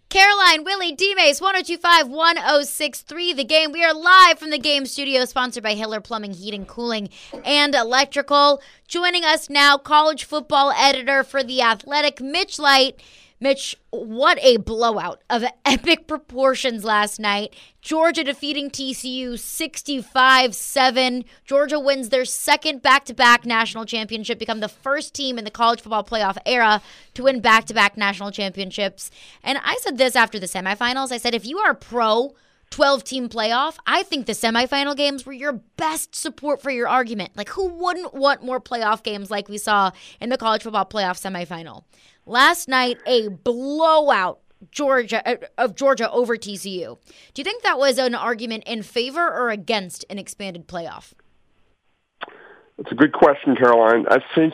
Caroline, Willie, D-Mace, 1025-1063, The Game. We are live from the Game studio, sponsored by Hiller Plumbing, Heating, Cooling, and Electrical. Joining us now, college football editor for The Athletic, Mitch Light. Mitch, what a blowout of epic proportions last night. Georgia defeating TCU 65-7. Georgia wins their second back-to-back national championship, become the first team in the college football playoff era to win back-to-back national championships. And I said this after the semifinals. I said, if you are pro 12-team playoff, I think the semifinal games were your best support for your argument. Like, who wouldn't want more playoff games like we saw in the college football playoff semifinal? Last night, a blowout of Georgia over TCU. Do you think that was an argument in favor or against an expanded playoff? That's a good question, Caroline. I think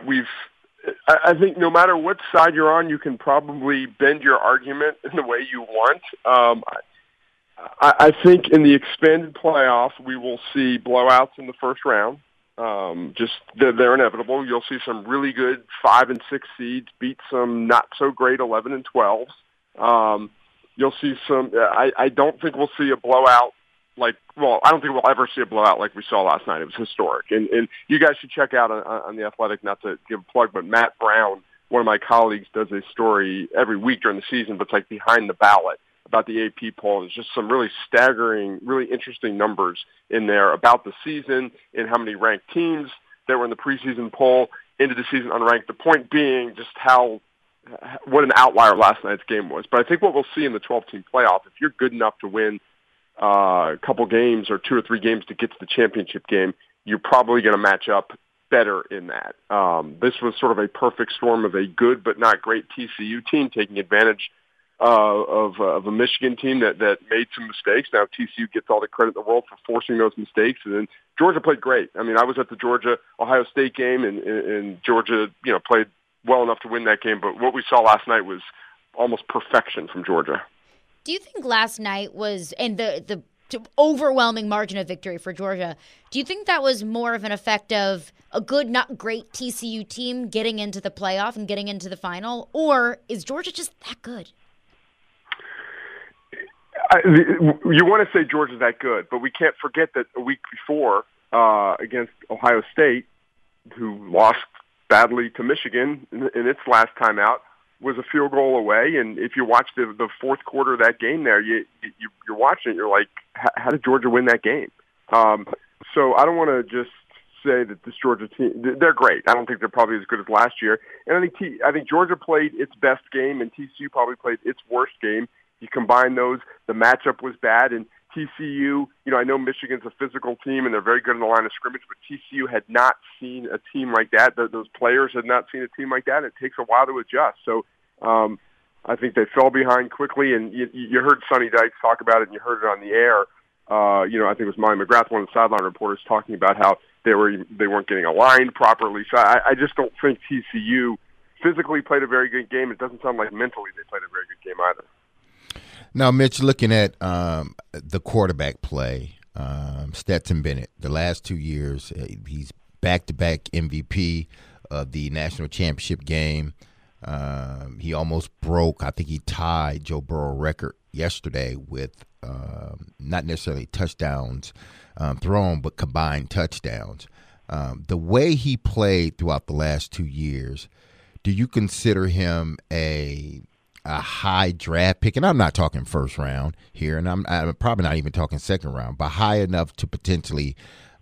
no matter what side you're on, you can probably bend your argument in the way you want. I think in the expanded playoff, we will see blowouts in the first round. They're inevitable. You'll see some really good 5 and 6 seeds beat some not so great 11 and 12s. You'll see some. I don't think we'll see a blowout I don't think we'll ever see a blowout like we saw last night. It was historic, and you guys should check out on the Athletic. Not to give a plug, but Matt Brown, one of my colleagues, does a story every week during the season, but it's like behind the ballot about the AP poll. There's just some really staggering, really interesting numbers in there about the season and how many ranked teams that were in the preseason poll into the season unranked. The point being just what an outlier last night's game was. But I think what we'll see in the 12-team playoff, if you're good enough to win a couple games or 2 or 3 games to get to the championship game, you're probably going to match up better in that. This was sort of a perfect storm of a good but not great TCU team taking advantage of a Michigan team that made some mistakes. Now TCU gets all the credit in the world for forcing those mistakes, and then Georgia played great. I mean, I was at the Georgia-Ohio State game, and Georgia, played well enough to win that game. But what we saw last night was almost perfection from Georgia. Do you think last night was, and the overwhelming margin of victory for Georgia, do you think that was more of an effect of a good, not great TCU team getting into the playoff and getting into the final, or is Georgia just that good? You want to say Georgia's that good, but we can't forget that a week before against Ohio State, who lost badly to Michigan in its last time out, was a field goal away. And if you watch the fourth quarter of that game there, you're watching it, you're like, how did Georgia win that game? So I don't want to just say that this Georgia team, they're great. I don't think they're probably as good as last year. And I think Georgia played its best game, and TCU probably played its worst game. You combine those, the matchup was bad, and TCU, I know Michigan's a physical team and they're very good in the line of scrimmage, but TCU had not seen a team like that. Those players had not seen a team like that. It takes a while to adjust. So I think they fell behind quickly, and you heard Sonny Dykes talk about it, and you heard it on the air. I think it was Molly McGrath, one of the sideline reporters, talking about how they weren't getting aligned properly. So I just don't think TCU physically played a very good game. It doesn't sound like mentally they played a very good game either. Now, Mitch, looking at the quarterback play, Stetson Bennett, the last 2 years, he's back-to-back MVP of the national championship game. He almost broke, I think he tied Joe Burrow record yesterday with not necessarily touchdowns thrown, but combined touchdowns. The way he played throughout the last 2 years, do you consider him a high draft pick? And I'm not talking first round here, and I'm probably not even talking second round, but high enough to potentially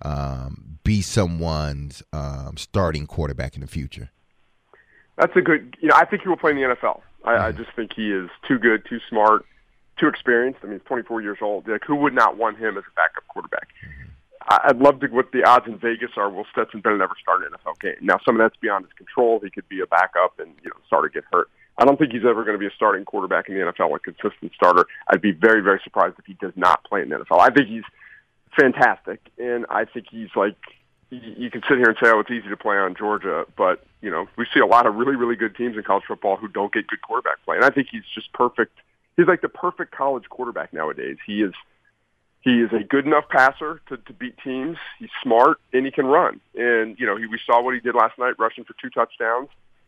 be someone's starting quarterback in the future? That's a good, I think he will play in the NFL. I just think he is too good, too smart, too experienced. I mean, he's 24 years old. Like, who would not want him as a backup quarterback? I'd love to what the odds in Vegas are. Will Stetson Bennett ever start an NFL game? Now, some of that's beyond his control. He could be a backup and start to get hurt. I don't think he's ever going to be a starting quarterback in the NFL, a consistent starter. I'd be very, very surprised if he does not play in the NFL. I think he's fantastic, and I think he's like, you can sit here and say, oh, it's easy to play on Georgia, but, we see a lot of really, really good teams in college football who don't get good quarterback play, and I think he's just perfect. He's like the perfect college quarterback nowadays. He is a good enough passer to beat teams. He's smart, and he can run. And, we saw what he did last night, rushing for 2 touchdowns.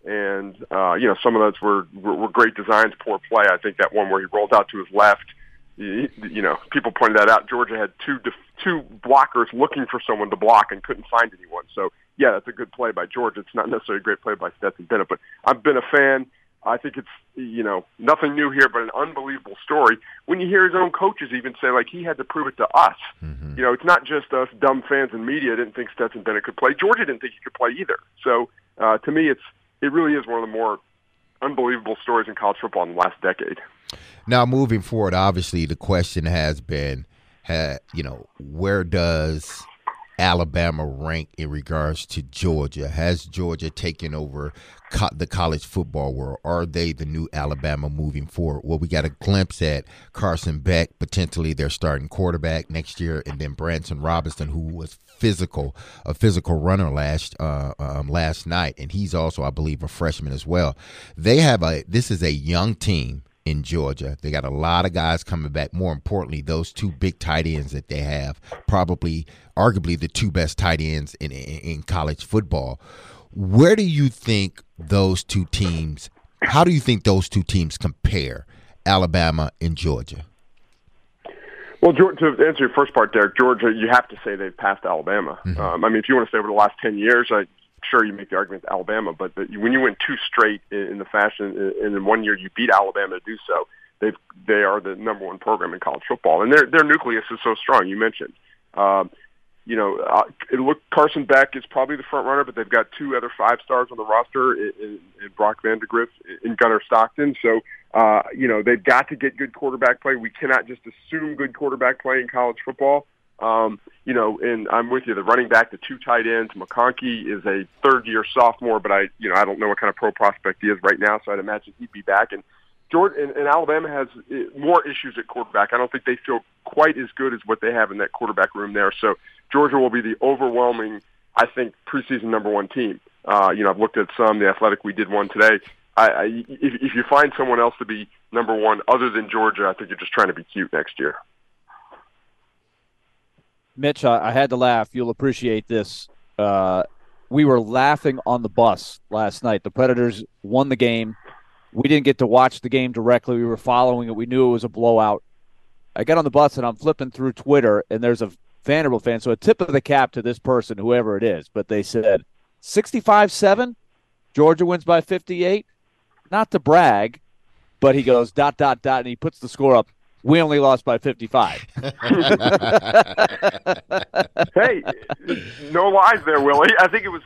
And some of those were great designs, poor play. I think that one where he rolled out to his left, people pointed that out. Georgia had two blockers looking for someone to block and couldn't find anyone. So, yeah, that's a good play by Georgia. It's not necessarily a great play by Stetson Bennett, but I've been a fan. I think it's, nothing new here, but an unbelievable story. When you hear his own coaches even say, like, he had to prove it to us. Mm-hmm. It's not just us dumb fans and media didn't think Stetson Bennett could play. Georgia didn't think he could play either. So, to me, it really is one of the more unbelievable stories in college football in the last decade. Now, moving forward, obviously the question has been, where does Alabama rank in regards to Georgia? Has Georgia taken over the college football world? Are they the new Alabama moving forward? Well, we got a glimpse at Carson Beck, potentially their starting quarterback next year, and then Branson Robinson, who was a physical runner last night, and he's also, I believe, a freshman as well. This is a young team in Georgia. They got a lot of guys coming back. More importantly, those two big tight ends that they have, arguably the two best tight ends in college football. Where do you think those two teams, how do you think those two teams compare, Alabama and Georgia? Well, to answer your first part, Derek, Georgia, you have to say they've passed Alabama. Mm-hmm. If you want to say over the last 10 years, sure, you make the argument to Alabama, but when you win two straight in the fashion, and in 1 year you beat Alabama to do so, they are the number one program in college football, and their nucleus is so strong. You mentioned, Carson Beck is probably the front runner, but they've got two other 5-stars on the roster in Brock Vandagriff and Gunnar Stockton. So, they've got to get good quarterback play. We cannot just assume good quarterback play in college football. And I'm with you. The running back, the two tight ends, McConkey is a third-year sophomore, but I don't know what kind of pro prospect he is right now, so I'd imagine he'd be back. And and Alabama has more issues at quarterback. I don't think they feel quite as good as what they have in that quarterback room there. So Georgia will be the overwhelming, I think, preseason number one team. I've looked at some. The Athletic, we did one today. If you find someone else to be number one other than Georgia, I think you're just trying to be cute next year. Mitch, I had to laugh. You'll appreciate this. We were laughing on the bus last night. The Predators won the game. We didn't get to watch the game directly. We were following it. We knew it was a blowout. I got on the bus, and I'm flipping through Twitter, and there's a Vanderbilt fan. So a tip of the cap to this person, whoever it is. But they said, 65-7, Georgia wins by 58. Not to brag, but he goes, ... and he puts the score up. We only lost by 55. Hey, no lies there, Willie. I think it was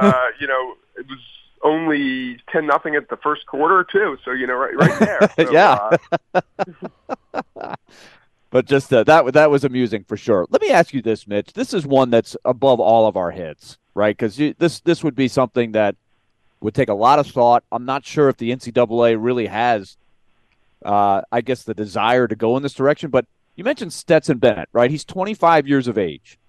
only 10-0 at the first quarter too. So right there. So, yeah. But just that was amusing for sure. Let me ask you this, Mitch. This is one that's above all of our heads, right? Because this would be something that would take a lot of thought. I'm not sure if the NCAA really has. I guess the desire to go in this direction, but you mentioned Stetson Bennett, right? He's 25 years of age.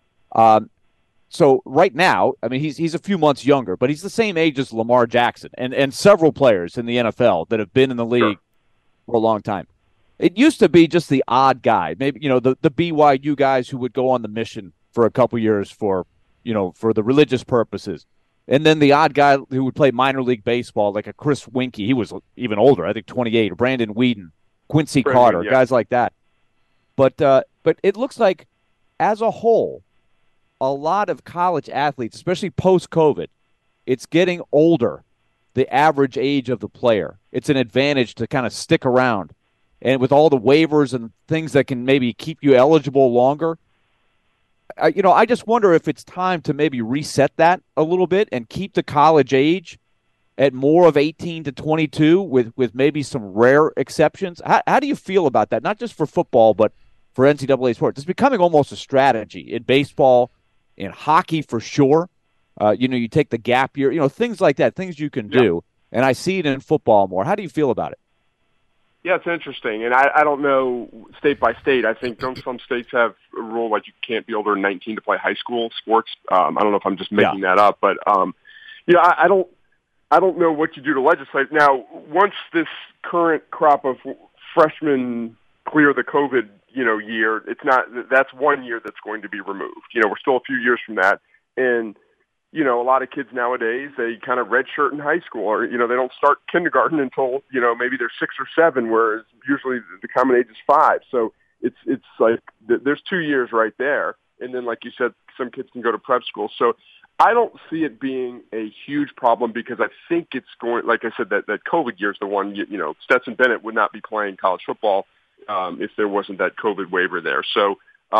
So right now, he's a few months younger, but he's the same age as Lamar Jackson and several players in the NFL that have been in the league for a long time. It used to be just the odd guy, maybe, the BYU guys who would go on the mission for a couple years for the religious purposes. And then the odd guy who would play minor league baseball, like a Chris Winkie, he was even older, I think 28, or Brandon Whedon, Quincy Carter, guys like that. But it looks like, as a whole, a lot of college athletes, especially post-COVID, it's getting older, the average age of the player. It's an advantage to kind of stick around. And with all the waivers and things that can maybe keep you eligible longer, I just wonder if it's time to maybe reset that a little bit and keep the college age at more of 18 to 22 with maybe some rare exceptions. How do you feel about that? Not just for football, but for NCAA sports. It's becoming almost a strategy in baseball, in hockey for sure. You take the gap year, things like that, things you can do. And I see it in football more. How do you feel about it? Yeah, it's interesting, and I don't know state by state. I think some states have a rule like you can't be older than 19 to play high school sports. I don't know if I'm just making that up, but I don't know what you do to legislate. Now, once this current crop of freshmen clear the COVID year, that's 1 year that's going to be removed. We're still a few years from that, and a lot of kids nowadays, they kind of redshirt in high school, or, they don't start kindergarten until, maybe they're 6 or 7, whereas usually the common age is 5. So it's like there's 2 years right there. And then, like you said, some kids can go to prep school. So I don't see it being a huge problem, because I think it's going, like I said, that COVID year is the one, Stetson Bennett would not be playing college football if there wasn't that COVID waiver there. So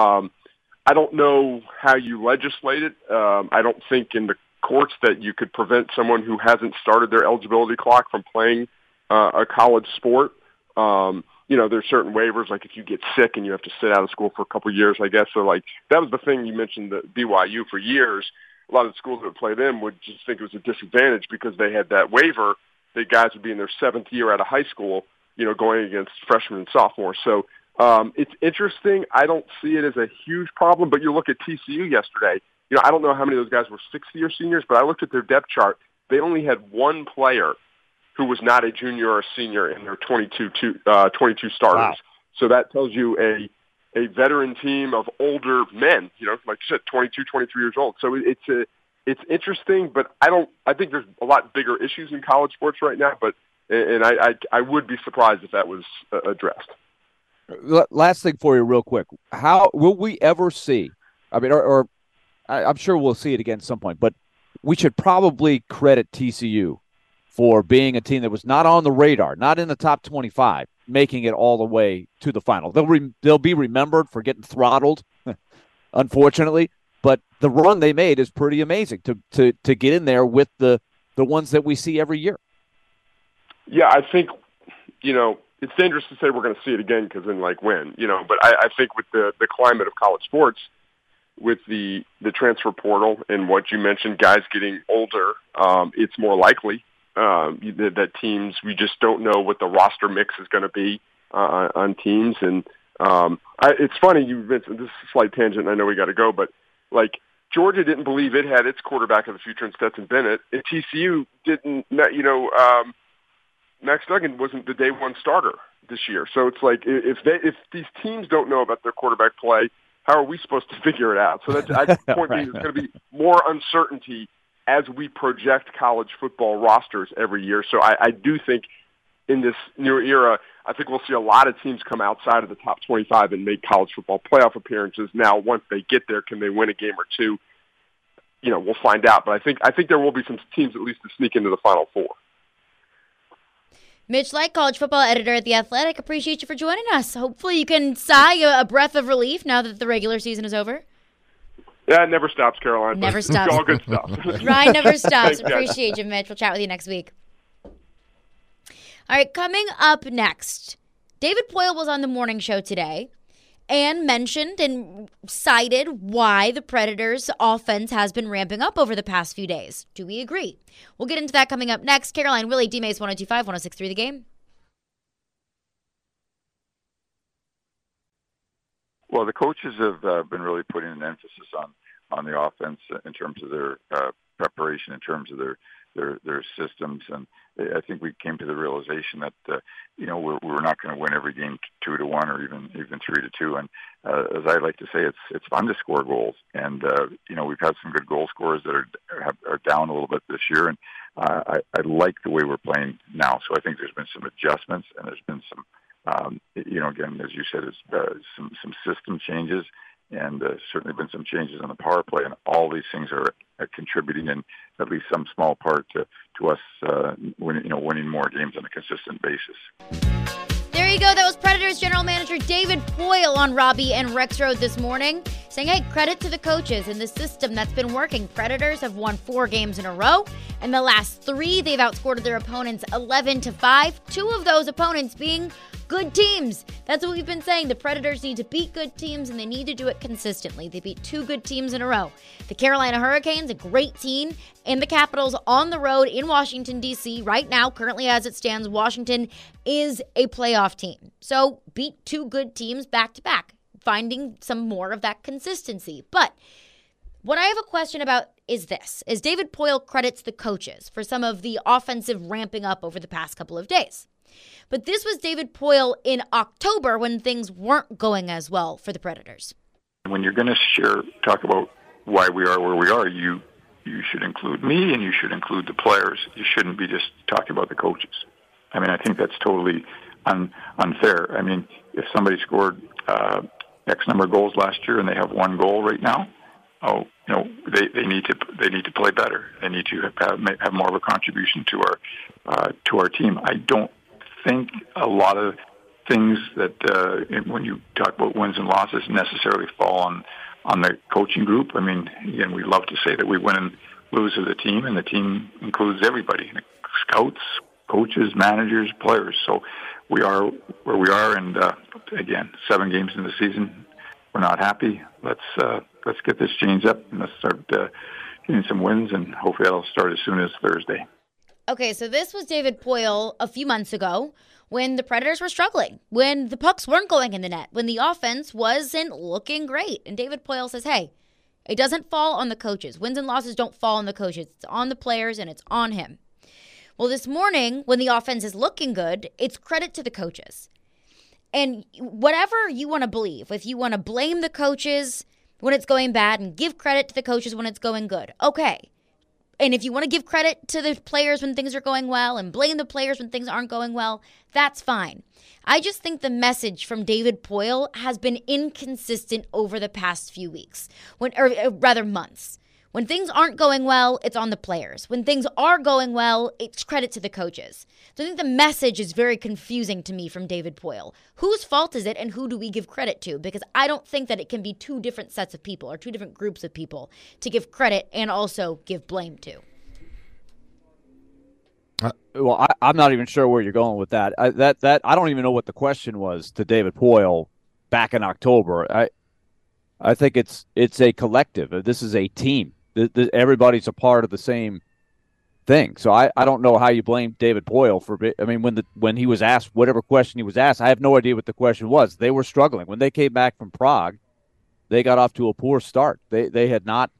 I don't know how you legislate it. I don't think in the courts that you could prevent someone who hasn't started their eligibility clock from playing a college sport. There's certain waivers, like if you get sick and you have to sit out of school for a couple of years, I guess. So, like, that was the thing you mentioned, that BYU for years, a lot of the schools that play them would just think it was a disadvantage because they had that waiver. The guys would be in their 7th year out of high school, going against freshmen and sophomores. So it's interesting. I don't see it as a huge problem, but you look at TCU yesterday. I don't know how many of those guys were 6th-year seniors, but I looked at their depth chart. They only had one player who was not a junior or a senior in their 22 starters. Wow. So that tells you a veteran team of older men, like you said, 22, 23 years old. So it's interesting, but I think there's a lot bigger issues in college sports right now, and I would be surprised if that was addressed. Last thing for you real quick. How will we ever see, or I'm sure we'll see it again at some point, but we should probably credit TCU for being a team that was not on the radar, not in the top 25, making it all the way to the final. They'll be remembered for getting throttled, unfortunately, but the run they made is pretty amazing to get in there with the ones that we see every year. Yeah, I think, it's dangerous to say we're going to see it again, because then, like, when, but I think with the climate of college sports, with the transfer portal and what you mentioned, guys getting older, it's more likely that teams, we just don't know what the roster mix is going to be on teams. And it's funny, you mentioned, this is a slight tangent, I know we got to go, but, like, Georgia didn't believe it had its quarterback of the future in Stetson Bennett, and TCU didn't, Max Duggan wasn't the day one starter this year. So it's like, if these teams don't know about their quarterback play, how are we supposed to figure it out? So that's the point being, there's going to be more uncertainty as we project college football rosters every year. So I do think in this new era, I think we'll see a lot of teams come outside of the top 25 and make college football playoff appearances. Now, once they get there, can they win a game or two? We'll find out. But I think there will be some teams at least to sneak into the Final Four. Mitch Light, college football editor at The Athletic, appreciate you for joining us. Hopefully you can sigh a breath of relief now that the regular season is over. Yeah, it never stops, Caroline. Never stops. It's all good stuff. Ryan never stops. Appreciate you, Mitch. We'll chat with you next week. All right, coming up next, David Poile was on the morning show today and mentioned and cited why the Predators' offense has been ramping up over the past few days. Do we agree? We'll get into that coming up next. Caroline Willie, D-Mace 102.5, 106.3 The Game. Well, the coaches have been really putting an emphasis on the offense in terms of their preparation, in terms of their systems, and I think we came to the realization that we're not going to win every game 2-1 or even 3-2. And as I like to say, it's fun to score goals, and we've had some good goal scorers that are down a little bit this year, and I like the way we're playing now. So I think there's been some adjustments, and there's been some again, as you said, it's some system changes, and certainly been some changes on the power play, and all these things are contributing in at least some small part to us winning more games on a consistent basis. There you go. That was Predators general manager David Poile on Robbie and Rexroad this morning, saying, hey, credit to the coaches and the system that's been working. Predators have won 4 games in a row. In the last 3, they've outscored their opponents 11-5. 2 of those opponents being good teams. That's what we've been saying. The Predators need to beat good teams, and they need to do it consistently. They beat 2 good teams in a row. The Carolina Hurricanes, a great team, and the Capitals on the road in Washington, D.C. Right now, currently as it stands, Washington is a playoff team. So beat 2 good teams back-to-back, finding some more of that consistency. But what I have a question about is this, is David Poile credits the coaches for some of the offensive ramping up over the past couple of days. But this was David Poile in October when things weren't going as well for the Predators. When you're going to talk about why we are where we are, you you should include me and you should include the players. You shouldn't be just talking about the coaches. I mean, I think that's totally unfair. I mean, if somebody scored X number of goals last year and they have one goal right now, they need to play better. They need to have more of a contribution to our team. I don't think a lot of things that when you talk about wins and losses necessarily fall on the coaching group. I mean, again, we love to say that we win and lose as a team, and the team includes everybody: scouts, coaches, managers, players. So we are where we are, and again, 7 games in the season, we're not happy. Let's get this changed up and let's start getting some wins, and hopefully that'll start as soon as Thursday. Okay, so this was David Poile a few months ago when the Predators were struggling, when the pucks weren't going in the net, when the offense wasn't looking great. And David Poile says, hey, it doesn't fall on the coaches. Wins and losses don't fall on the coaches. It's on the players and it's on him. Well, this morning, when the offense is looking good, it's credit to the coaches. And whatever you want to believe, if you want to blame the coaches when it's going bad and give credit to the coaches when it's going good, okay. And if you want to give credit to the players when things are going well and blame the players when things aren't going well, that's fine. I just think the message from David Poile has been inconsistent over the past few weeks, or rather months. When things aren't going well, it's on the players. When things are going well, it's credit to the coaches. So I think the message is very confusing to me from David Poile. Whose fault is it and who do we give credit to? Because I don't think that it can be 2 different sets of people or 2 different groups of people to give credit and also give blame to. Well, I'm not even sure where you're going with that. I don't even know what the question was to David Poile back in October. I think it's a collective. This is a team. Everybody's a part of the same thing. So I don't know how you blame David Poile for. I mean, when he was asked whatever question he was asked, I have no idea what the question was. They were struggling when they came back from Prague. They got off to a poor start. They had not,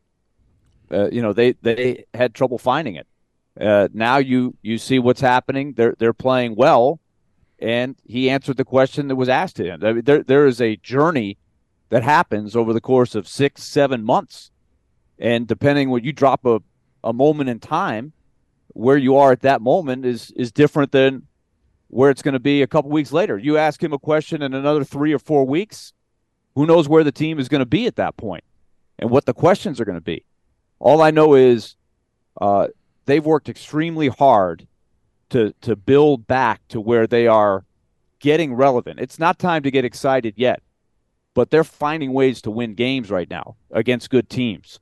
they had trouble finding it. Now you see what's happening. They're playing well, and he answered the question that was asked to him. I mean, there is a journey that happens over the course of 6-7 months. And depending when you drop a moment in time, where you are at that moment is different than where it's going to be a couple weeks later. You ask him a question in another 3 or 4 weeks, who knows where the team is going to be at that point and what the questions are going to be. All I know is they've worked extremely hard to build back to where they are getting relevant. It's not time to get excited yet, but they're finding ways to win games right now against good teams.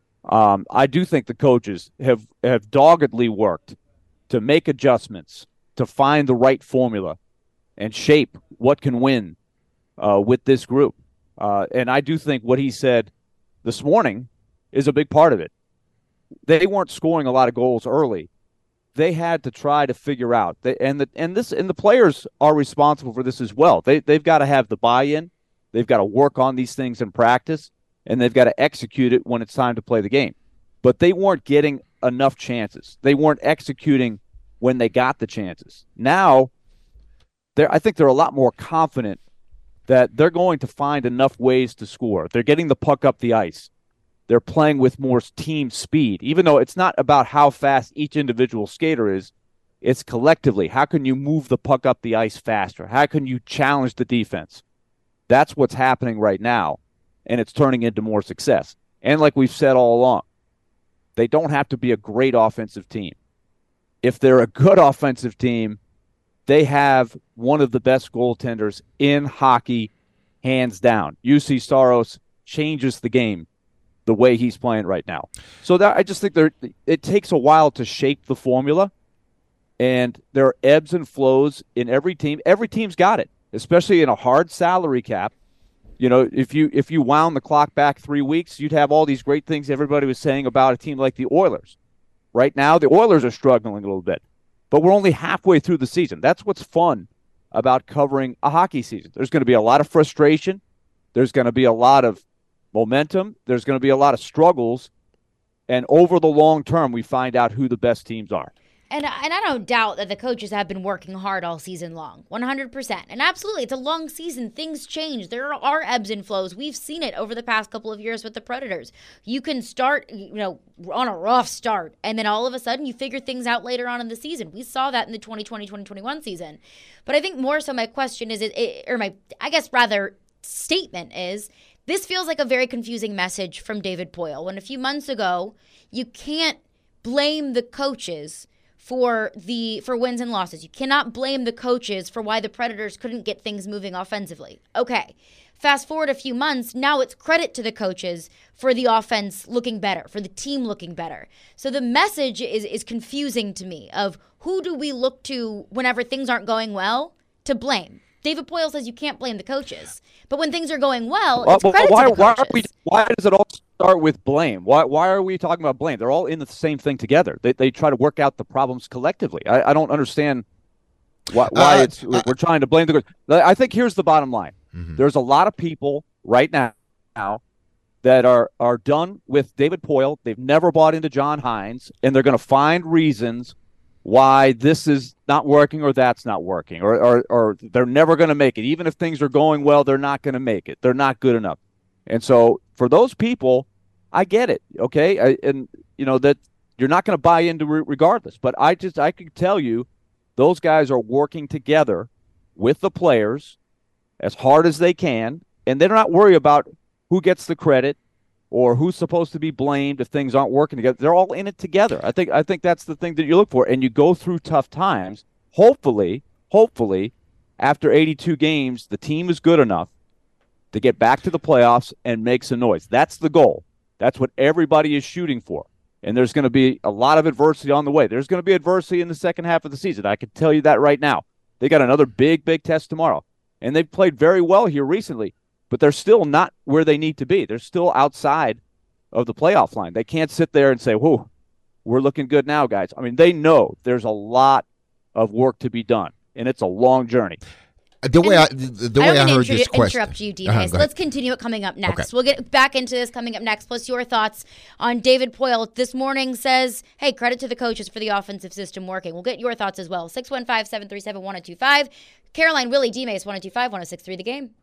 I do think the coaches have doggedly worked to make adjustments, to find the right formula and shape what can win with this group. And I do think what he said this morning is a big part of it. They weren't scoring a lot of goals early. They had to try to figure out, and the players are responsible for this as well. They've got to have the buy-in. They've got to work on these things in practice, and they've got to execute it when it's time to play the game. But they weren't getting enough chances. They weren't executing when they got the chances. Now, I think they're a lot more confident that they're going to find enough ways to score. They're getting the puck up the ice. They're playing with more team speed, even though it's not about how fast each individual skater is. It's collectively. How can you move the puck up the ice faster? How can you challenge the defense? That's what's happening right now, and it's turning into more success. And like we've said all along, they don't have to be a great offensive team. If they're a good offensive team, they have one of the best goaltenders in hockey, hands down. UC Saros changes the game the way he's playing right now. So I just think it takes a while to shape the formula, and there are ebbs and flows in every team. Every team's got it, especially in a hard salary cap. You know, if you wound the clock back 3 weeks, you'd have all these great things everybody was saying about a team like the Oilers. Right now, the Oilers are struggling a little bit, but we're only halfway through the season. That's what's fun about covering a hockey season. There's going to be a lot of frustration. There's going to be a lot of momentum. There's going to be a lot of struggles. And over the long term, we find out who the best teams are. And I don't doubt that the coaches have been working hard all season long, 100%. And absolutely, it's a long season. Things change. There are ebbs and flows. We've seen it over the past couple of years with the Predators. You can start, on a rough start, and then all of a sudden you figure things out later on in the season. We saw that in the 2020-2021 season. But I think more so my question is, statement is, this feels like a very confusing message from David Poile. When a few months ago, you can't blame the coaches for wins and losses. You cannot blame the coaches for why the Predators couldn't get things moving offensively. Okay, fast forward a few months, now it's credit to the coaches for the offense looking better, for the team looking better. So the message is confusing to me of who do we look to whenever things aren't going well to blame. David Poile says you can't blame the coaches. But when things are going well, it's credit to the coaches. Why does it all start with blame? Why are we talking about blame? They're all in the same thing together. They try to work out the problems collectively. I don't understand why we're trying to blame the coaches. I think here's the bottom line. Mm-hmm. There's a lot of people right now that are done with David Poile. They've never bought into John Hines, and they're going to find reasons why this is not working or that's not working, or they're never going to make it. Even if things are going well, they're not going to make it. They're not good enough. And so for those people, I get it, okay? That you're not going to buy into regardless. But I can tell you those guys are working together with the players as hard as they can, and they're not worried about who gets the credit or who's supposed to be blamed if things aren't working together. They're all in it together. I think that's the thing that you look for. And you go through tough times. Hopefully, after 82 games, the team is good enough to get back to the playoffs and make some noise. That's the goal. That's what everybody is shooting for. And there's going to be a lot of adversity on the way. There's going to be adversity in the second half of the season. I can tell you that right now. They got another big test tomorrow. And they've played very well here recently. But they're still not where they need to be. They're still outside of the playoff line. They can't sit there and say, whoa, we're looking good now, guys. I mean, they know there's a lot of work to be done, and it's a long journey. The way I heard this question. Interrupt you, D-Mace. Let's continue it coming up next. Okay. We'll get back into this coming up next, plus your thoughts on David Poile. This morning says, hey, credit to the coaches for the offensive system working. We'll get your thoughts as well. 615-737-1025. Caroline, Willie, D-Mace, 1025-1063, The Game.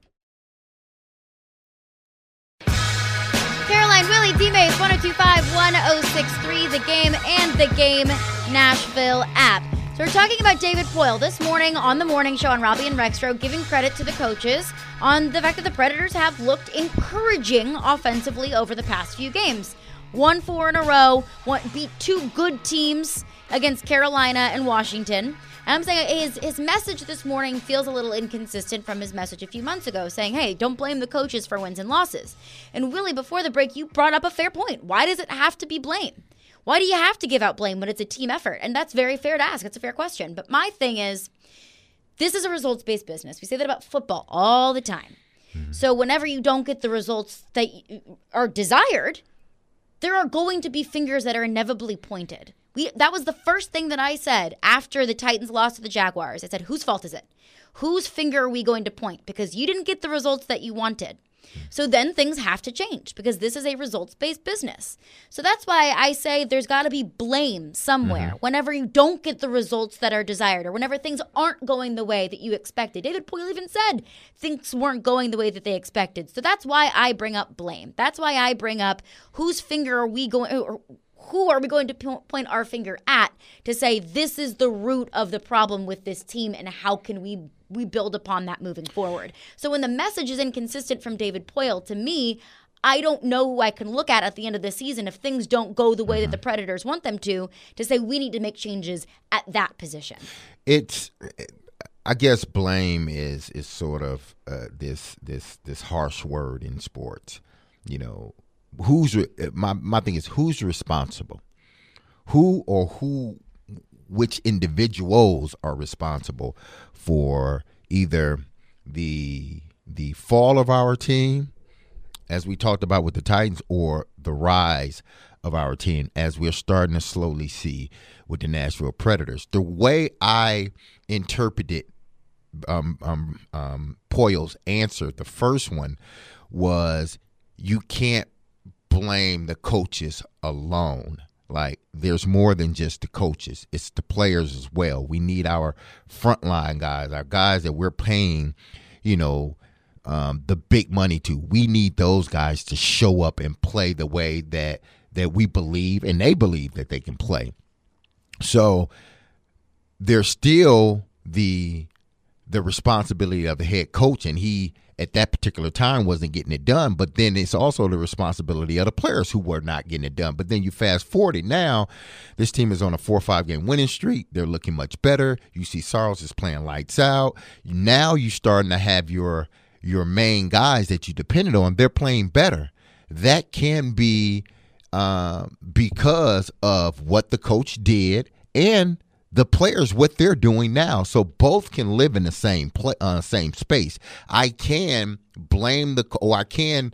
Caroline, Willie, D-Mace, 1025-1063, The Game, and The Game Nashville app. So we're talking about David Poile this morning on the morning show on Robbie and Rextro, giving credit to the coaches on the fact that the Predators have looked encouraging offensively over the past few games. 1-4 in a row, beat two good teams against Carolina and Washington. And I'm saying his message this morning feels a little inconsistent from his message a few months ago, saying, hey, don't blame the coaches for wins and losses. And Willie, before the break, you brought up a fair point. Why does it have to be blame? Why do you have to give out blame when it's a team effort? And that's very fair to ask. It's a fair question. But my thing is, this is a results-based business. We say that about football all the time. Mm-hmm. So whenever you don't get the results that are desired, there are going to be fingers that are inevitably pointed. That was the first thing that I said after the Titans lost to the Jaguars. I said, whose fault is it? Whose finger are we going to point? Because you didn't get the results that you wanted. So then things have to change because this is a results-based business. So that's why I say there's got to be blame somewhere whenever you don't get the results that are desired or whenever things aren't going the way that you expected. David Poile even said things weren't going the way that they expected. So that's why I bring up blame. That's why I bring up whose finger are we going or who are we going to point our finger at to say this is the root of the problem with this team and how can we build upon that moving forward? So when the message is inconsistent from David Poile, to me, I don't know who I can look at the end of the season if things don't go the way that the Predators want them to say we need to make changes at that position. I guess blame is sort of this harsh word in sports. You know, my thing is who's responsible? Which individuals are responsible for either the fall of our team, as we talked about with the Titans, or the rise of our team, as we're starting to slowly see with the Nashville Predators. The way I interpreted Poile's answer, the first one, was you can't blame the coaches alone. Like, there's more than just the coaches. It's the players as well. We need our frontline guys, our guys that we're paying, the big money to. We need those guys to show up and play the way that we believe and they believe that they can play. So there's still the responsibility of the head coach, and he at that particular time wasn't getting it done. But then it's also the responsibility of the players who were not getting it done. But then you fast forward it now, this team is on a 4 or 5 game winning streak. They're looking much better. You see Sarles is playing lights out. Now you're starting to have your main guys that you depended on. They're playing better. That can be because of what the coach did and the players, what they're doing now. So both can live in the same space. I can blame I can,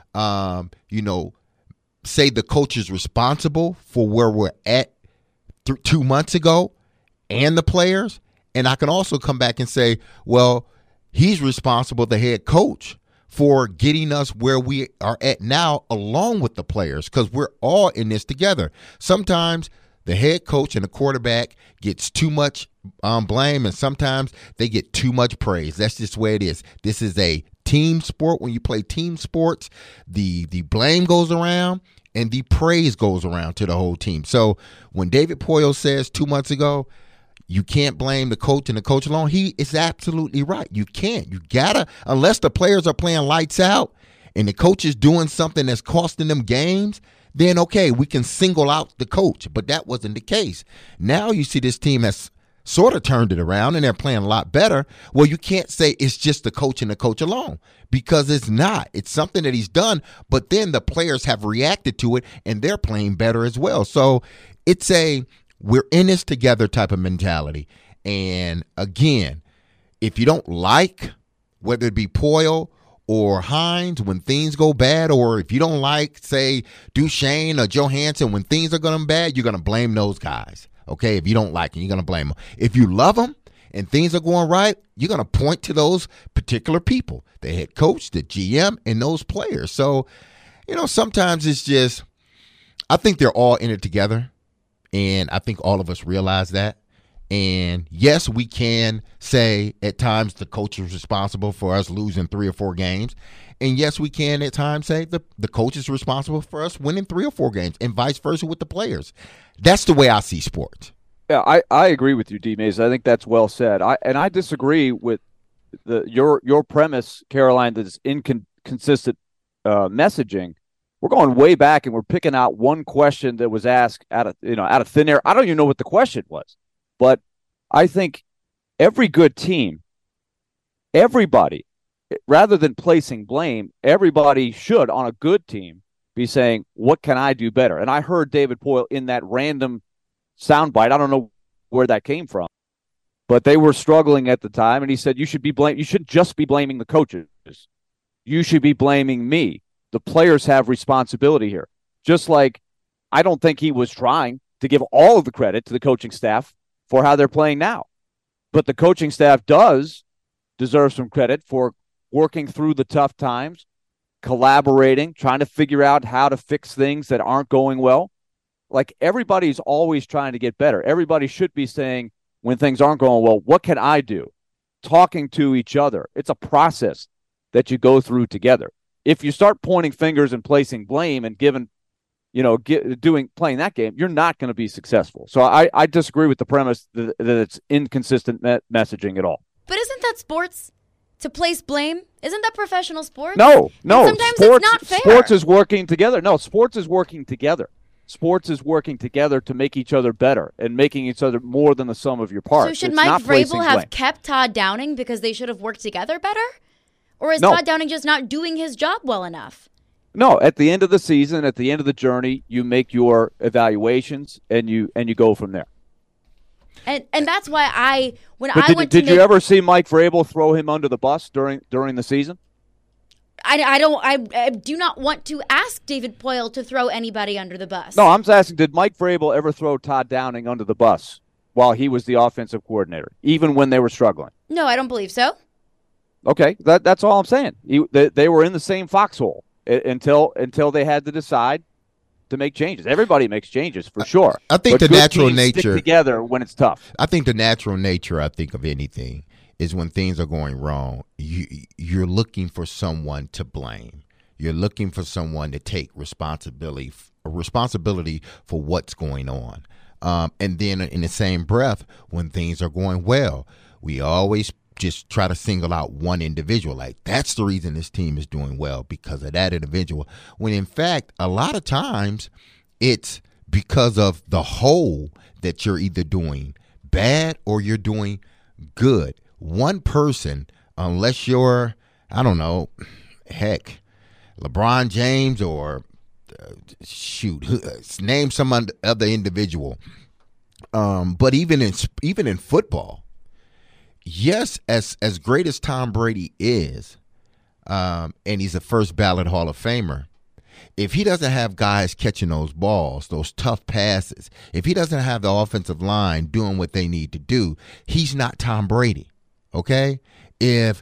say the coach is responsible for where we're at 2 months ago and the players. And I can also come back and say, well, he's responsible, the head coach, for getting us where we are at now along with the players, because we're all in this together. Sometimes the head coach and the quarterback gets too much blame, and sometimes they get too much praise. That's just the way it is. This is a team sport. When you play team sports, the blame goes around and the praise goes around to the whole team. So when David Poile says 2 months ago, you can't blame the coach and the coach alone, he is absolutely right. You can't. You gotta, unless the players are playing lights out and the coach is doing something that's costing them games, then okay, we can single out the coach. But that wasn't the case. Now you see this team has sort of turned it around and they're playing a lot better. Well, you can't say it's just the coach and the coach alone, because it's not. It's something that he's done, but then the players have reacted to it and they're playing better as well. So it's we're in this together type of mentality. And again, if you don't like, whether it be Poile or Hines when things go bad, or if you don't like, say, Duchesne or Johansson when things are going bad, you're going to blame those guys. Okay, if you don't like them, you're going to blame them. If you love them and things are going right, you're going to point to those particular people, the head coach, the GM, and those players. So, sometimes it's just, I think they're all in it together, and I think all of us realize that. And yes, we can say at times the coach is responsible for us losing 3 or 4 games. And yes, we can at times say the coach is responsible for us winning 3 or 4 games, and vice versa with the players. That's the way I see sports. Yeah, I agree with you, D-Mays. I think that's well said. I disagree with your premise, Caroline, that it's inconsistent messaging. We're going way back, and we're picking out one question that was asked out of thin air. I don't even know what the question was. But I think every good team, everybody, rather than placing blame, everybody should, on a good team, be saying, what can I do better? And I heard David Poile in that random soundbite. I don't know where that came from, but they were struggling at the time. And he said, you shouldn't just be blaming the coaches. You should be blaming me. The players have responsibility here. Just like I don't think he was trying to give all of the credit to the coaching staff for how they're playing now. But the coaching staff does deserve some credit for working through the tough times, collaborating, trying to figure out how to fix things that aren't going well. Like, everybody's always trying to get better. Everybody should be saying, when things aren't going well, what can I do? Talking to each other. It's a process that you go through together. If you start pointing fingers and placing blame and playing that game, you're not going to be successful. So I disagree with the premise that it's inconsistent messaging at all. But isn't that sports? To place blame? Isn't that professional sports? No. And sometimes it's not fair. Sports is working together. No, sports is working together. Sports is working together to make each other better and making each other more than the sum of your parts. So should Mike Vrabel have kept Todd Downing because they should have worked together better? Or is Todd Downing just not doing his job well enough? No, at the end of the season, at the end of the journey, you make your evaluations and you go from there. And that's why did you ever see Mike Vrabel throw him under the bus during the season? I do not want to ask David Poile to throw anybody under the bus. No, I'm just asking, did Mike Vrabel ever throw Todd Downing under the bus while he was the offensive coordinator, even when they were struggling? No, I don't believe so. Okay, that's all I'm saying. They were in the same foxhole until they had to decide, to make changes. Everybody makes changes for sure. I think but the natural teams nature stick together when it's tough. I think the natural nature, of anything is when things are going wrong, you're looking for someone to blame. You're looking for someone to take responsibility for what's going on. And then in the same breath, when things are going well, we always just try to single out one individual. Like, that's the reason this team is doing well, because of that individual. When in fact, a lot of times it's because of the whole that you're either doing bad or you're doing good. One person, unless you're, I don't know, heck, LeBron James or name some other individual. But even in football, yes, as great as Tom Brady is, and he's a first ballot Hall of Famer, if he doesn't have guys catching those balls, those tough passes, if he doesn't have the offensive line doing what they need to do, he's not Tom Brady. Okay? If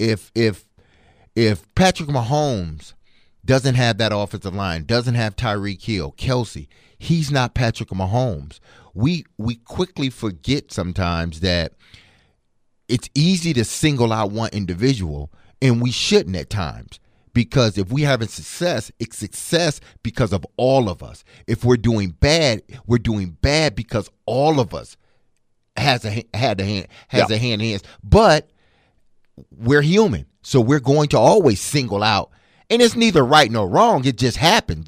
Patrick Mahomes doesn't have that offensive line, doesn't have Tyreek Hill, Kelsey, he's not Patrick Mahomes. We quickly forget sometimes that it's easy to single out one individual, and we shouldn't at times. Because if we're having success, it's success because of all of us. If we're doing bad, we're doing bad because all of us has a hand in hands. But we're human, so we're going to always single out. And it's neither right nor wrong. It just happens.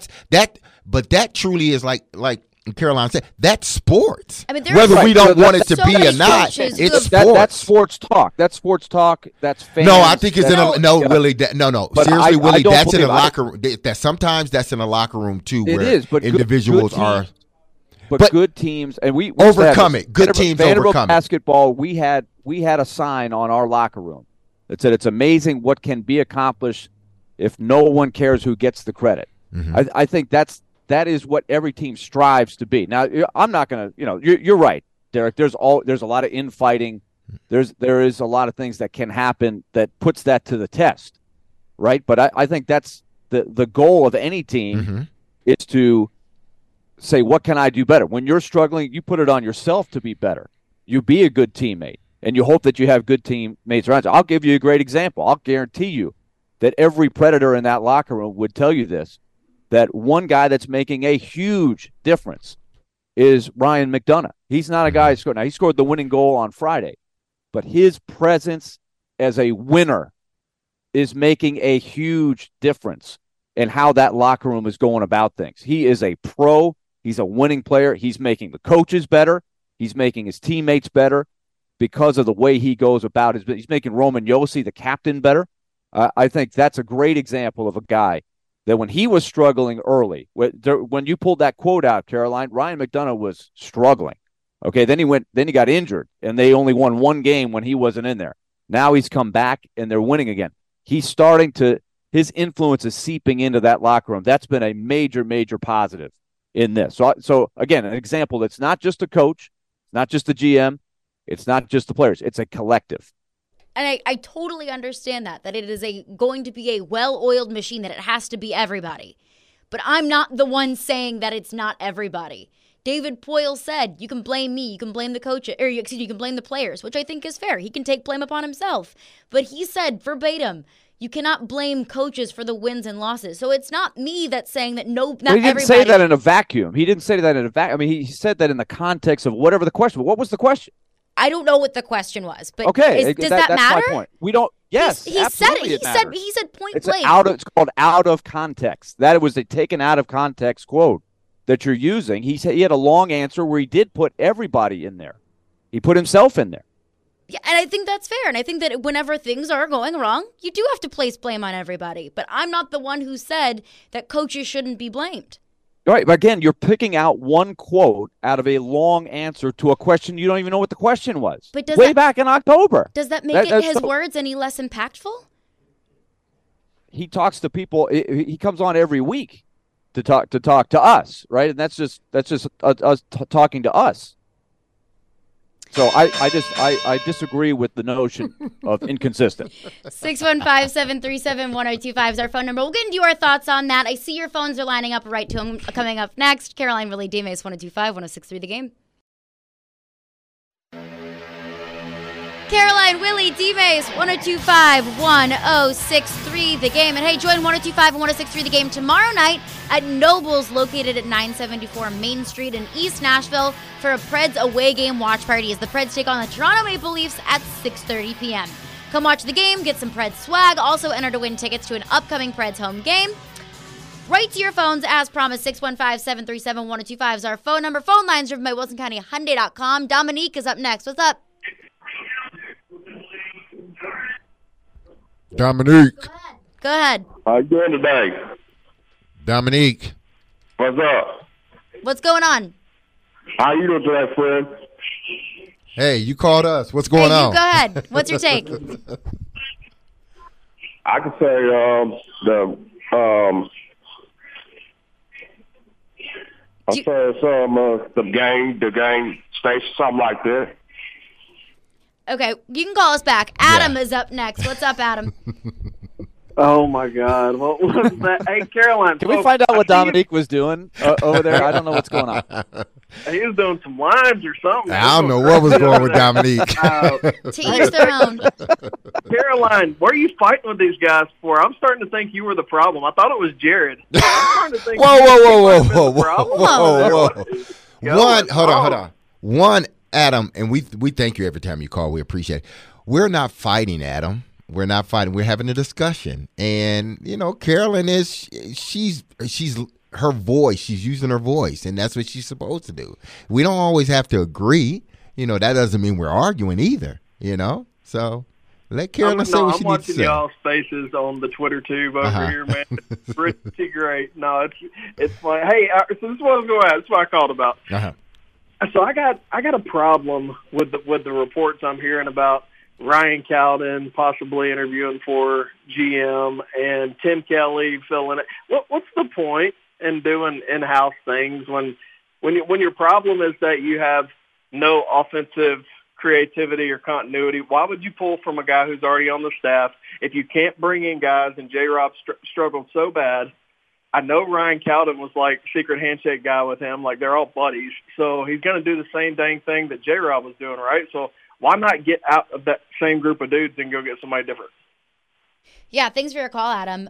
But that truly is like Caroline said, that's sports. I mean, whether we don't want it to so be or not, it's sports. That's sports talk. That's sports talk. That's fans. No, I think it's Willie. But seriously, Willie, that's in the locker room. That sometimes that's in the locker room too, it where is, but individuals are. But good teams, and we overcome it. Good teams overcome it. Basketball, we had a sign on our locker room that said, "It's amazing what can be accomplished if no one cares who gets the credit." Mm-hmm. I think that is what every team strives to be. Now, I'm not going to, you're right, Derek. There's a lot of infighting. There is a lot of things that can happen that puts that to the test, right? But I think that's the goal of any team is to say, what can I do better? When you're struggling, you put it on yourself to be better. You be a good teammate, and you hope that you have good teammates around you. I'll give you a great example. I'll guarantee you that every Predator in that locker room would tell you this, that one guy that's making a huge difference is Ryan McDonough. He's not a guy who scored. Now, he scored the winning goal on Friday, but his presence as a winner is making a huge difference in how that locker room is going about things. He is a pro. He's a winning player. He's making the coaches better. He's making his teammates better because of the way he goes about he's making Roman Josi, the captain, better. I think that's a great example of a guy that when he was struggling early, when you pulled that quote out, Caroline, Ryan McDonough was struggling. Okay, then he got injured, and they only won one game when he wasn't in there. Now he's come back, and they're winning again. His influence is seeping into that locker room. That's been a major, major positive in this. So again, an example that's not just a coach, not just the GM, it's not just the players, it's a collective. And I totally understand that it is going to be a well-oiled machine, that it has to be everybody. But I'm not the one saying that it's not everybody. David Poyle said, you can blame me, you can blame the coach, you can blame the players, which I think is fair. He can take blame upon himself. But he said verbatim, you cannot blame coaches for the wins and losses. So it's not me that's saying that not everybody. He didn't say that in a vacuum. He didn't say that in a vacuum. I mean, he said that in the context of whatever the question was. What was the question? I don't know what the question was, but okay, does that matter? That's my point. We don't. Yes, he said it. He said point blank. It's called out of context. That was a taken out of context quote that you're using. He said he had a long answer where he did put everybody in there. He put himself in there. Yeah, and I think that's fair. And I think that whenever things are going wrong, you do have to place blame on everybody. But I'm not the one who said that coaches shouldn't be blamed. All right, but again, you're picking out one quote out of a long answer to a question you don't even know what the question was. But back in October. Does that make his words any less impactful? He talks to people. He comes on every week to talk to us, right? And that's just us talking to us. So I disagree with the notion of inconsistent. 615-737-1025 is our phone number. We'll get into your thoughts on that. I see your phones are lining up right to them. Coming up next, Caroline Willie D-Mace, 1025-1063 The Game. Caroline Willie D-Mace, 1025-1063 The Game. And hey, join 1025 and 1063 The Game tomorrow night at Nobles, located at 974 Main Street in East Nashville, for a Preds away game watch party as the Preds take on the Toronto Maple Leafs at 6:30 p.m. Come watch the game, get some Preds swag, also enter to win tickets to an upcoming Preds home game. Right to your phones, as promised. 615-737-1025 is our phone number. Phone lines driven by WilsonCountyHyundai.com. Dominique is up next. What's up? Dominique. Go ahead. How you doing today? Dominique. What's up? What's going on? How you doing today, friend? Hey, you called us. What's going on? Go ahead. What's your take? I could say the game station, something like that. Okay, you can call us back. Adam is up next. What's up, Adam? Oh, my God. What was that? Hey, Caroline. Can we find out what Dominique was doing over there? I don't know what's going on. He was doing some lines or something. I don't know what was going with Dominique. To each their own. Caroline, what are you fighting with these guys for? I'm starting to think you were the problem. I thought it was Jared. I'm starting to think Whoa. Hold on. One, Adam, and we thank you every time you call. We appreciate it. We're not fighting, Adam. We're not fighting. We're having a discussion. And, Carolyn she's her voice. She's using her voice, and that's what she's supposed to do. We don't always have to agree. That doesn't mean we're arguing either, So let Carolyn say what she needs to say. I'm watching y'all's faces on the Twitter tube over here, man. It's pretty great. No, it's fun. Hey, so this is what I was going to ask. This is what I called about. Uh-huh. So I got a problem with the reports I'm hearing about Ryan Cowden possibly interviewing for GM and Tim Kelly filling it. What's the point in doing in-house things when your problem is that you have no offensive creativity or continuity? Why would you pull from a guy who's already on the staff if you can't bring in guys? And J-Rob struggled so bad. I know Ryan Cowden was like secret handshake guy with him, like they're all buddies. So he's going to do the same dang thing that J-Rob was doing, right? So why not get out of that same group of dudes and go get somebody different? Yeah, thanks for your call, Adam.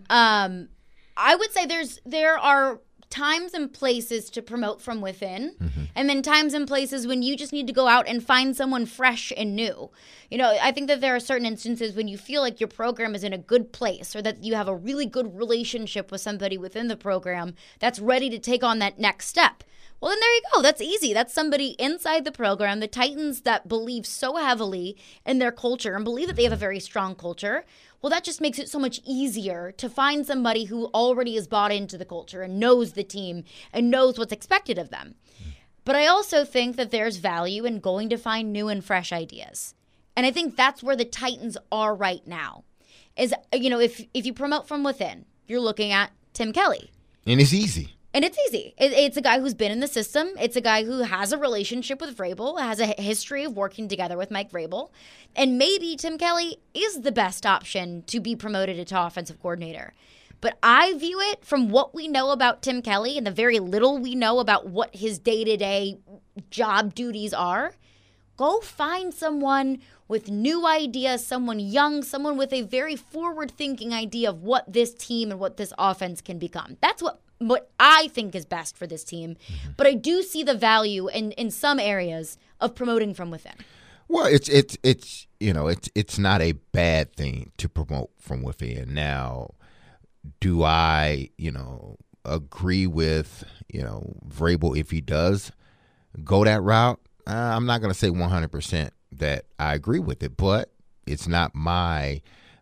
I would say there are times and places to promote from within, and then times and places when you just need to go out and find someone fresh and new. I think that there are certain instances when you feel like your program is in a good place or that you have a really good relationship with somebody within the program that's ready to take on that next step. Well, then there you go. That's easy. That's somebody inside the program, the Titans that believe so heavily in their culture and believe that they have a very strong culture. Well, that just makes it so much easier to find somebody who already is bought into the culture and knows the team and knows what's expected of them. But I also think that there's value in going to find new and fresh ideas. And I think that's where the Titans are right now. Is, if you promote from within, you're looking at Tim Kelly. And it's easy. And it's easy. It's a guy who's been in the system. It's a guy who has a relationship with Vrabel, has a history of working together with Mike Vrabel. And maybe Tim Kelly is the best option to be promoted to offensive coordinator. But I view it from what we know about Tim Kelly and the very little we know about what his day-to-day job duties are. Go find someone with new ideas, someone young, someone with a very forward-thinking idea of what this team and what this offense can become. That's what I think is best for this team. But I do see the value in some areas of promoting from within. Well, it's not a bad thing to promote from within. Now, do I, agree with, Vrabel if he does go that route? I'm not going to say 100% that I agree with it, but it's not my,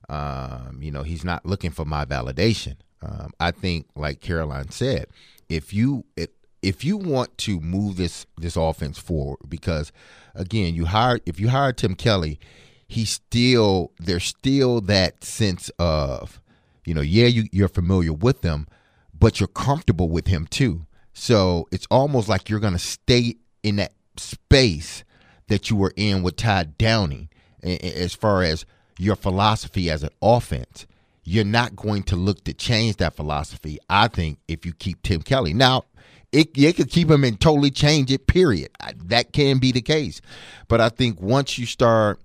he's not looking for my validation. I think, like Caroline said, if you want to move this offense forward, because again, if you hire Tim Kelly, there's still that sense of, you're familiar with them, but you're comfortable with him too. So it's almost like you're going to stay in that space that you were in with Todd Downing as far as your philosophy as an offense. You're not going to look to change that philosophy, I think, if you keep Tim Kelly. Now, it could keep him and totally change it, period. That can be the case. But I think once you start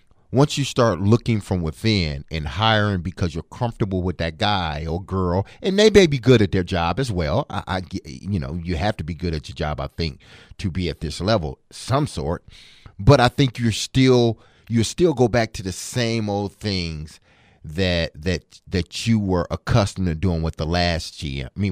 looking from within and hiring because you're comfortable with that guy or girl, and they may be good at their job as well. You have to be good at your job, I think, to be at this level, some sort. But I think you still go back to the same old things that you were accustomed to doing with the last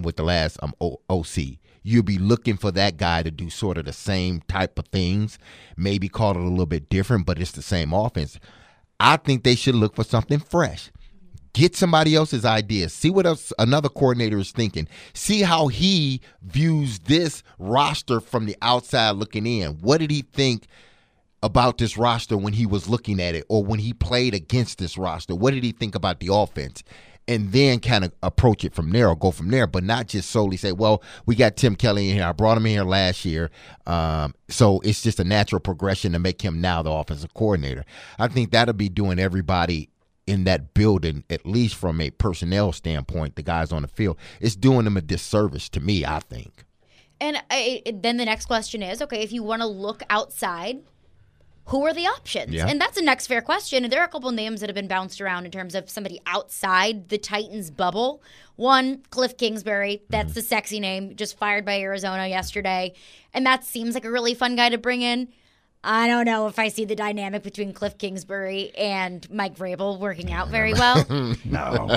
OC. You'll be looking for that guy to do sort of the same type of things, maybe call it a little bit different, but it's the same offense. I think they should look for something fresh. Get somebody else's ideas. See what else another coordinator is thinking. See how he views this roster from the outside looking in. What did he think about this roster when he was looking at it, or when he played against this roster? What did he think about the offense? And then kind of approach it from there or go from there, but not just solely say, well, we got Tim Kelly in here. I brought him in here last year. So it's just a natural progression to make him now the offensive coordinator. I think that'll be doing everybody in that building, at least from a personnel standpoint, the guys on the field, it's doing them a disservice to me, I think. And then the next question is, okay, if you want to look outside, who are the options? Yeah. And that's the next fair question. And there are a couple names that have been bounced around in terms of somebody outside the Titans bubble. One, Cliff Kingsbury. That's the sexy name. Just fired by Arizona yesterday. And that seems like a really fun guy to bring in. I don't know if I see the dynamic between Cliff Kingsbury and Mike Vrabel working out very well. No.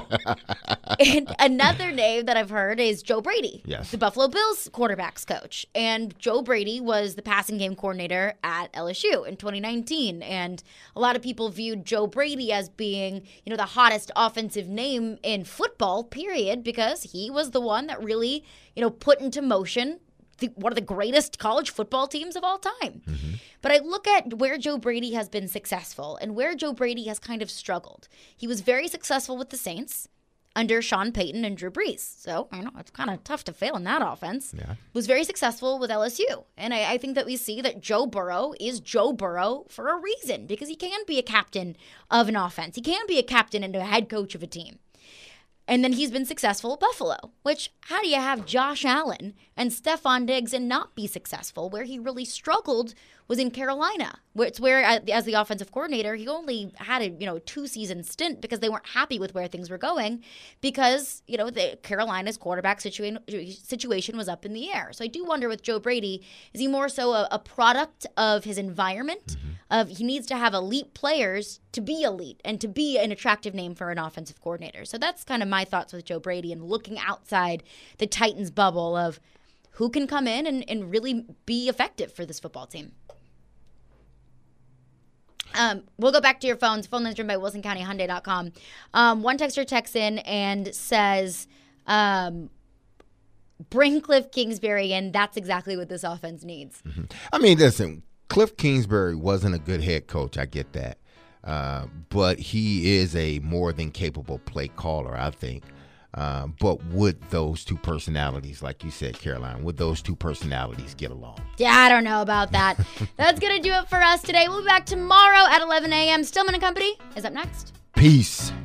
And another name that I've heard is Joe Brady, yes, the Buffalo Bills quarterbacks coach. And Joe Brady was the passing game coordinator at LSU in 2019. And a lot of people viewed Joe Brady as being, the hottest offensive name in football, period, because he was the one that really, put into motion one of the greatest college football teams of all time. Mm-hmm. But I look at where Joe Brady has been successful and where Joe Brady has kind of struggled. He was very successful with the Saints under Sean Payton and Drew Brees. So, I know it's kind of tough to fail in that offense. Yeah. Was very successful with LSU. And I think that we see that Joe Burrow is Joe Burrow for a reason, because he can be a captain of an offense. He can be a captain and a head coach of a team. And then he's been successful at Buffalo, which, how do you have Josh Allen and Stephon Diggs and not be successful? Where he really struggled was in Carolina, where as the offensive coordinator, he only had a 2-season stint because they weren't happy with where things were going, because the Carolina's quarterback situation was up in the air. So I do wonder with Joe Brady, is he more so a product of his environment? Mm-hmm. Of he needs to have elite players to be elite and to be an attractive name for an offensive coordinator. So that's kind of my thoughts with Joe Brady and looking outside the Titans bubble of who can come in and really be effective for this football team. We'll go back to your phones. Phone lines driven by WilsonCountyHyundai.com. One texter texts in and says, bring Cliff Kingsbury in. That's exactly what this offense needs. Mm-hmm. I mean, listen, Cliff Kingsbury wasn't a good head coach. I get that. But he is a more than capable play caller, I think. But would those two personalities, like you said, Caroline, would those two personalities get along? Yeah, I don't know about that. That's going to do it for us today. We'll be back tomorrow at 11 a.m. Stillman & Company is up next. Peace.